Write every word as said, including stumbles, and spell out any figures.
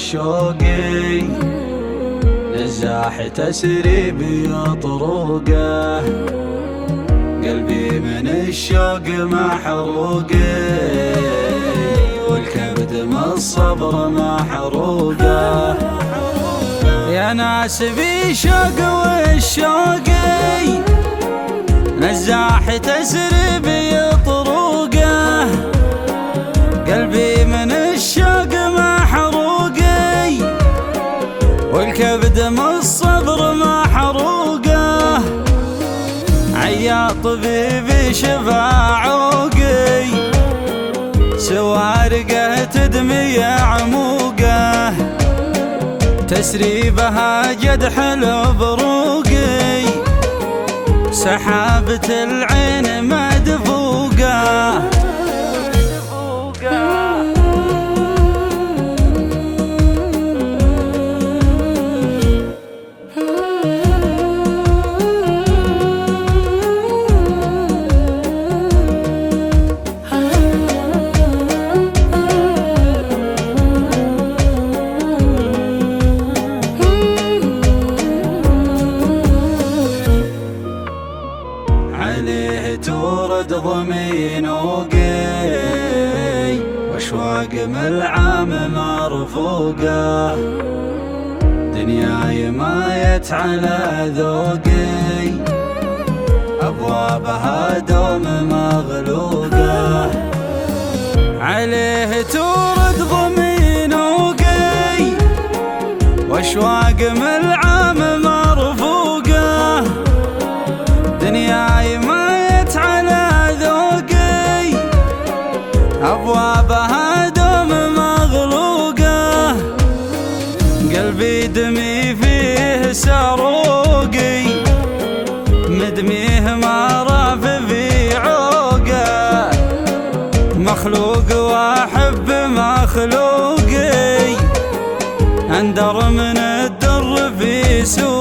الشوقي نزاح تسري بطروقه، قلبي من الشوق محروقي والكبد من الصبر محروقه. يا ناس بي شوق والشوقي نزاح تسري بطروقه، قلبي من الشوق محروقي والكبد من الصبر محروقه. عيا طبيبي شفا عوقي سوارقه تدمي عموقه، تسري بها جد حلو بروقي سحابة العين مدفوقه. عليه تورد ضمين وقي واشواق ملعام مرفوقه، دنياي مايت على ذوقي ابوابها دوم مغلوقه. عليه تورد ضمين وقي واشواق ملعام مرفوقه، دنياي مايت على ذوقي أبوابها دوم مغلوقة، قلبي دمي فيه سروقي مدميه ما راف في عوقه، مخلوق واحب مخلوقي اندر من الدر في سوق.